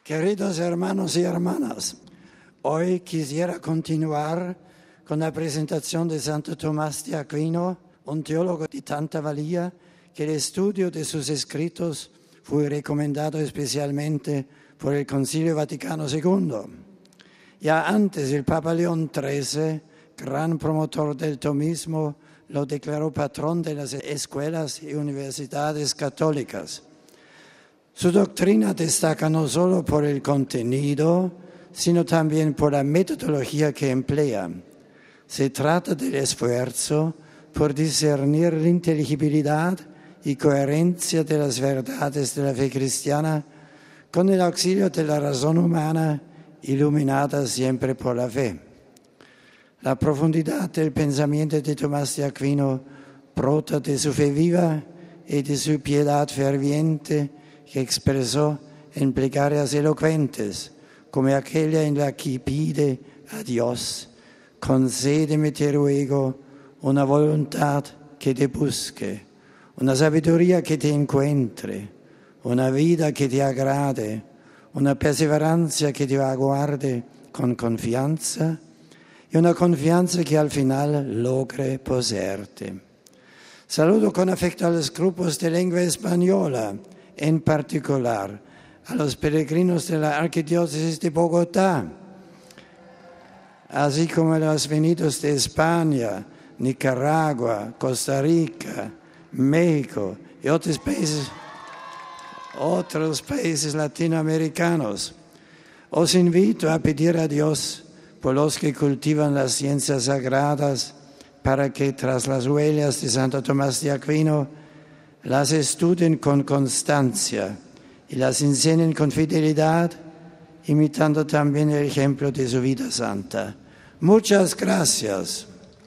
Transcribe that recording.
Queridos hermanos y hermanas, hoy quisiera continuar con la presentación de Santo Tomás de Aquino, un teólogo de tanta valía que el estudio de sus escritos fue recomendado especialmente por el Concilio Vaticano II. Ya antes el Papa León XIII, gran promotor del tomismo, lo declaró patrón de las escuelas y universidades católicas. Su doctrina destaca no solo por el contenido, sino también por la metodología que emplea. Se trata del esfuerzo por discernir la inteligibilidad y coherencia de las verdades de la fe cristiana con el auxilio de la razón humana, iluminada siempre por la fe. La profundidad del pensamiento de Tomás de Aquino brota de su fe viva y de su piedad ferviente que expresó en plegarias elocuentes, como aquella en la que pide a Dios: concédeme, te ruego, una voluntad que te busque, una sabiduría que te encuentre, una vida que te agrade, una perseverancia que te aguarde con confianza y una confianza que al final logre poseerte. Saludo con afecto a los grupos de lengua española, en particular a los peregrinos de la Arquidiócesis de Bogotá, así como a los venidos de España, Nicaragua, Costa Rica, México y otros países latinoamericanos. Os invito a pedir a Dios por los que cultivan las ciencias sagradas, para que tras las huellas de Santo Tomás de Aquino las estudien con constancia y las enseñen con fidelidad, imitando también el ejemplo de su vida santa. Muchas gracias.